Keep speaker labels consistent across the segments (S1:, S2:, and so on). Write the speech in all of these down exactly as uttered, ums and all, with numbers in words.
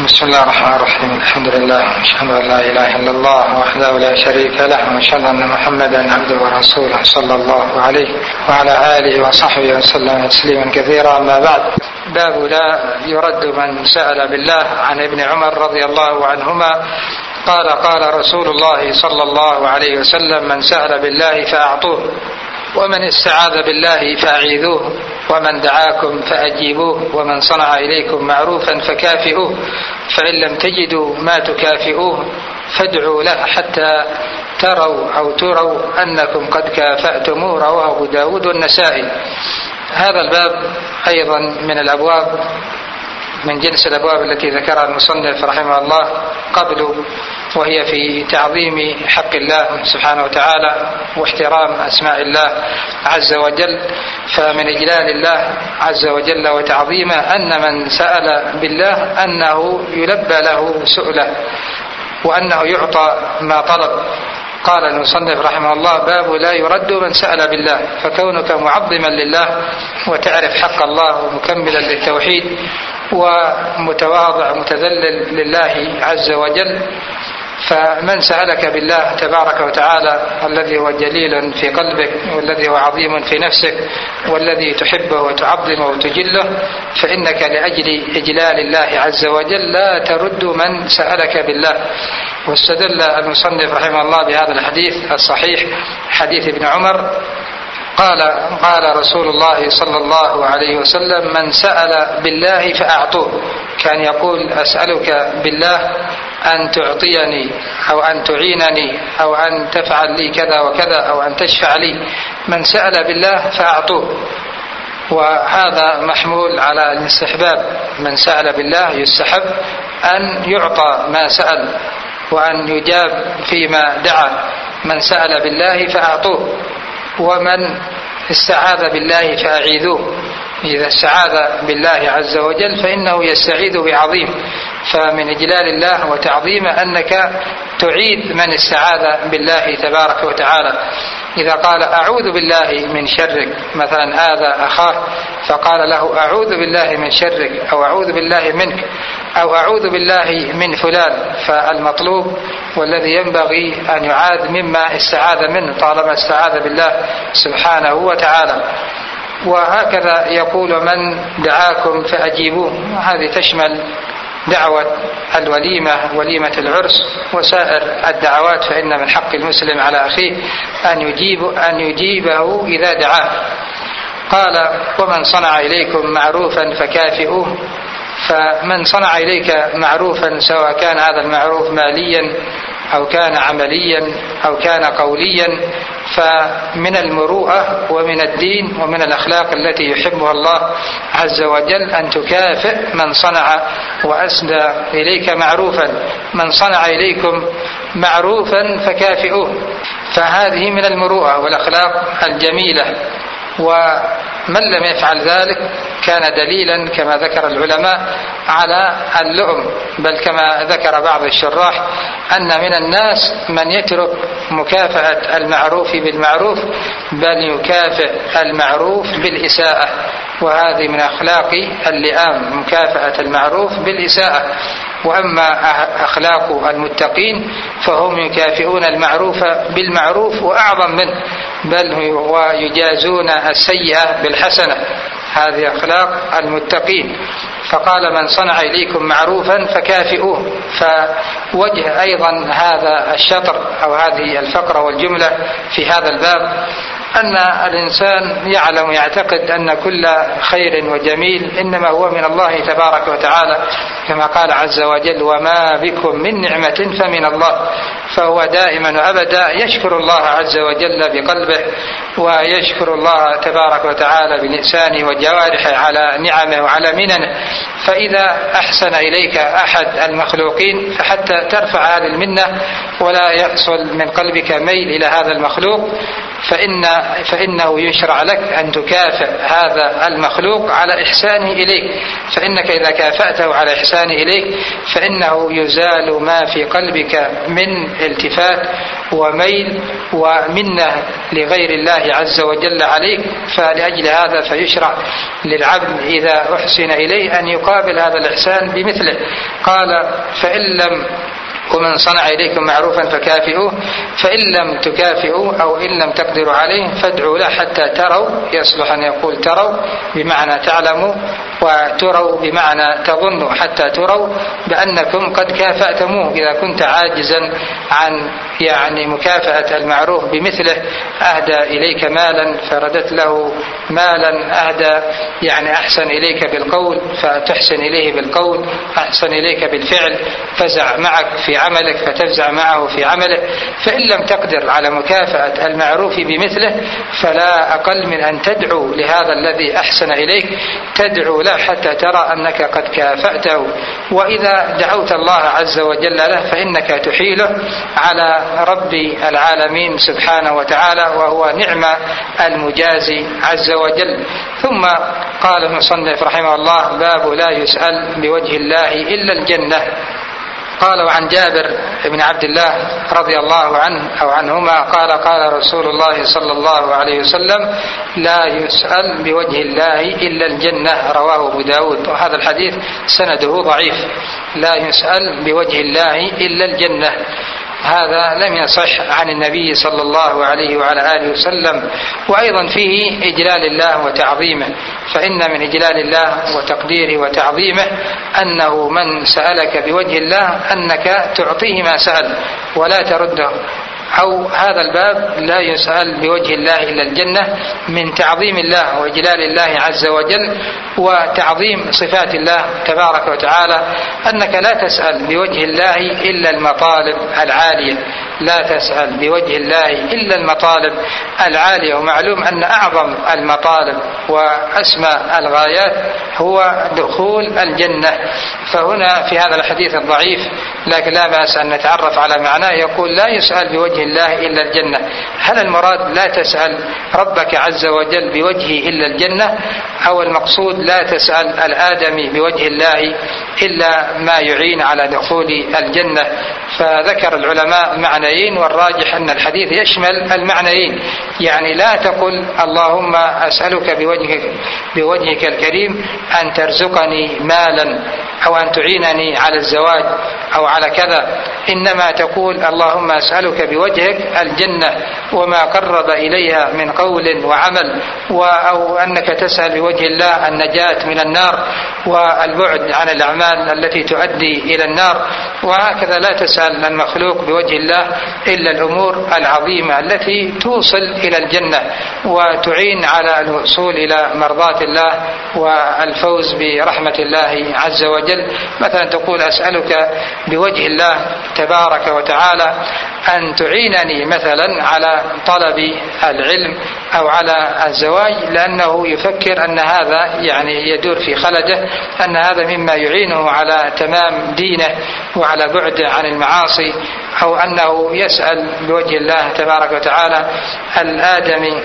S1: بسم الله الرحمن الرحيم. الحمد لله، أشهد أن لا إله إلا الله وحده لا شريك له، وأشهد أن محمدا عبده ورسوله صلى الله عليه وعلى آله وصحبه وسلم تسليما كثيرا. أما بعد، باب لا يرد من سأل بالله. عن ابن عمر رضي الله عنهما قال قال رسول الله صلى الله عليه وسلم: من سأل بالله فأعطوه، ومن استعاذ بالله فأعيذوه، ومن دعاكم فأجيبوه، ومن صنع إليكم معروفا فكافئوه، فإن لم تجدوا ما تكافئوه فادعوا له حتى تروا أو تروا أنكم قد كافأتموه. رواه أبو داود والنسائي. هذا الباب أيضا من الأبواب من جنس الأبواب التي ذكرها المصنف رحمه الله قبل، وهي في تعظيم حق الله سبحانه وتعالى واحترام أسماء الله عز وجل. فمن إجلال الله عز وجل وتعظيمه أن من سأل بالله أنه يلبى له سؤله، وأنه يعطى ما طلب. قال المصنف رحمه الله: باب لا يرد من سأل بالله. فكونك معظما لله وتعرف حق الله ومكملا للتوحيد ومتواضع متذلل لله عز وجل، فمن سألك بالله تبارك وتعالى الذي هو جليل في قلبك والذي هو عظيم في نفسك والذي تحبه وتعظمه وتجله، فإنك لأجل إجلال الله عز وجل لا ترد من سألك بالله. واستدل المصنف رحمه الله بهذا الحديث الصحيح، حديث ابن عمر قال قال رسول الله صلى الله عليه وسلم: من سأل بالله فأعطوه. كان يقول: أسألك بالله أن تعطيني أو أن تعينني أو أن تفعل لي كذا وكذا أو أن تشفع لي. من سأل بالله فأعطوه. وهذا محمول على الاستحباب. من سأل بالله يستحب أن يعطى ما سأل وأن يجاب فيما دعا. من سأل بالله فأعطوه، ومن استعاذ بالله فأعيذوه. إذا استعاذ بالله عز وجل فإنه يستعيذ بعظيم. فمن إجلال الله وتعظيمه أنك تعيذ من استعاذ بالله تبارك وتعالى. إذا قال: أعوذ بالله من شرك، مثلا آذى أخاه فقال له: أعوذ بالله من شرك، أو أعوذ بالله منك، أو أعوذ بالله من فلان. فالمطلوب والذي ينبغي أن يعاذ مما استعاذ منه طالما استعاذ بالله سبحانه وتعالى. وهكذا يقول: من دعاكم فأجيبوه. هذه تشمل دعوة الوليمة، وليمة العرس، وسائر الدعوات. فإن من حق المسلم على أخيه أن يجيب أن يجيبه إذا دعاه. قال: ومن صنع إليكم معروفا فكافئوه. فمن صنع إليك معروفا، سواء كان هذا المعروف ماليا أو كان عمليا أو كان قوليا، فمن المروءة ومن الدين ومن الأخلاق التي يحبها الله عز وجل أن تكافئ من صنع وأسدى إليك معروفا. من صنع إليكم معروفا فكافئوه. فهذه من المروءة والأخلاق الجميلة. ومن لم يفعل ذلك كان دليلا كما ذكر العلماء على اللؤم. بل كما ذكر بعض الشراح أن من الناس من يترك مكافأة المعروف بالمعروف، بل يكافئ المعروف بالإساءة. وهذه من أخلاق اللئام، مكافأة المعروف بالإساءة. وأما أخلاق المتقين فهم يكافئون المعروف بالمعروف وأعظم منه، بل ويجازون السيئة بالحسنة. هذه أخلاق المتقين. فقال: من صنع إليكم معروفا فكافئوه. فوجه أيضا هذا الشطر أو هذه الفقرة والجملة في هذا الباب أن الإنسان يعلم ويعتقد أن كل خير وجميل إنما هو من الله تبارك وتعالى، كما قال عز وجل: وما بكم من نعمة فمن الله. فهو دائما وأبدا يشكر الله عز وجل بقلبه، ويشكر الله تبارك وتعالى بلسانه وجوارحه على نعمه وعلى مننه. فإذا أحسن إليك أحد المخلوقين فحتى ترفع هذه المنة ولا يحصل من قلبك ميل إلى هذا المخلوق، فإن فإنه يشرع لك أن تكافئ هذا المخلوق على إحسانه إليك، فإنك إذا كافأته على إحسانه إليك فإنه يزال ما في قلبك من التفات وميل ومنة لغير الله عز وجل عليك. فلأجل هذا فيشرع للعبد إذا أحسن إليه أن يقابل هذا الإحسان بمثله. قال: فإن لم ومن صنع إليكم معروفا فكافئوه، فإن لم تكافئوا أو إن لم تقدروا عليه فادعوا له حتى تروا، يصلح أن يقول تروا بمعنى تعلموا، وتروا بمعنى تظنوا، حتى تروا بأنكم قد كافأتموه. إذا كنت عاجزا عن يعني مكافأة المعروف بمثله، أهدى إليك مالا فردت له مالا، أهدى يعني أحسن إليك بالقول فتحسن إليه بالقول، أحسن إليك بالفعل فزع معك في عملك فتفزع معه في عمله. فإن لم تقدر على مكافأة المعروف بمثله فلا أقل من أن تدعو لهذا الذي أحسن إليك، تدعو له حتى ترى أنك قد كافأته. وإذا دعوت الله عز وجل له فإنك تحيله على رب العالمين سبحانه وتعالى، وهو نعم المجازي عز وجل. ثم قال المصنف رحمه الله: باب لا يسأل بوجه الله إلا الجنة. قال: وعن جابر بن عبد الله رضي الله عنه أو عنهما قال: قال رسول الله صلى الله عليه وسلم: لا يسأل بوجه الله إلا الجنة. رواه أبو داود. وهذا الحديث سنده ضعيف. لا يسأل بوجه الله إلا الجنة، هذا لم يصح عن النبي صلى الله عليه وعلى آله وسلم. وأيضا فيه إجلال الله وتعظيمه، فإن من إجلال الله وتقديره وتعظيمه أنه من سألك بوجه الله أنك تعطيه ما سأل ولا ترده. أو هذا الباب لا يسأل بوجه الله إلا الجنة من تعظيم الله وإجلال الله عز وجل وتعظيم صفات الله تبارك وتعالى، أنك لا تسأل بوجه الله إلا المطالب العالية، لا تسأل بوجه الله إلا المطالب العالية. ومعلوم أن أعظم المطالب وأسمى الغايات هو دخول الجنة. فهنا في هذا الحديث الضعيف لكن لا بأس أن نتعرف على معناه، يقول: لا يسأل بوجه الله إلا الجنة. هل المراد لا تسأل ربك عز وجل بوجهه إلا الجنة، أو المقصود لا تسأل الآدمي بوجه الله إلا ما يعين على دخول الجنة؟ فذكر العلماء معنيين، والراجح أن الحديث يشمل المعنيين. يعني لا تقل: اللهم أسألك بوجهك, بوجهك الكريم أن ترزقني مالا أو أن تعينني على الزواج أو على كذا، إنما تقول: اللهم أسألك بوجهك الجنة وما قرب إليها من قول وعمل، أو أنك تسأل بوجه الله النجاة من النار والبعد عن الأعمال التي تؤدي إلى النار. وهكذا لا تسأل المخلوق بوجه الله إلا الأمور العظيمة التي توصل إلى الجنة وتعين على الوصول إلى مرضاة الله والفوز برحمة الله عز وجل. مثلا تقول: أسألك بوجه الله تبارك وتعالى أن تعينني مثلا على طلب العلم أو على الزواج، لأنه يفكر أن هذا يعني يدور في خلده، أن هذا مما يعينه على تمام دينه وعلى بعد عن المعاصي. أو أنه يسأل بوجه الله تبارك وتعالى الآدمي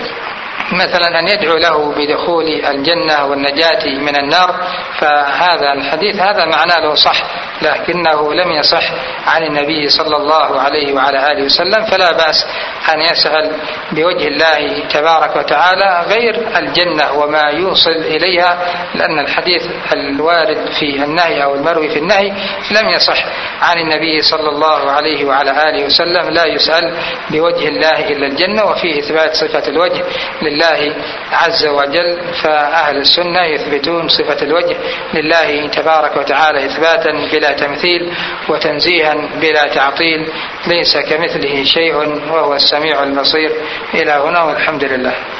S1: مثلا أن يدعو له بدخول الجنة والنجاة من النار. فهذا الحديث هذا معناه له صح، لكنه لم يصح عن النبي صلى الله عليه وعلى آله وسلم. فلا بأس أن يسأل بوجه الله تبارك وتعالى غير الجنة وما يوصل إليها، لأن الحديث الوارد في النهي أو المروي في النهي لم يصح عن النبي صلى الله عليه وعلى آله وسلم. لا يسأل بوجه الله إلا الجنة، وفي إثبات صفة الوجه لله عز وجل. فأهل السنة يثبتون صفة الوجه لله تبارك وتعالى إثباتا بلا تمثيل وتنزيها بلا تعطيل، ليس كمثله شيء وهو السميع البصير. إلى هنا والحمد لله.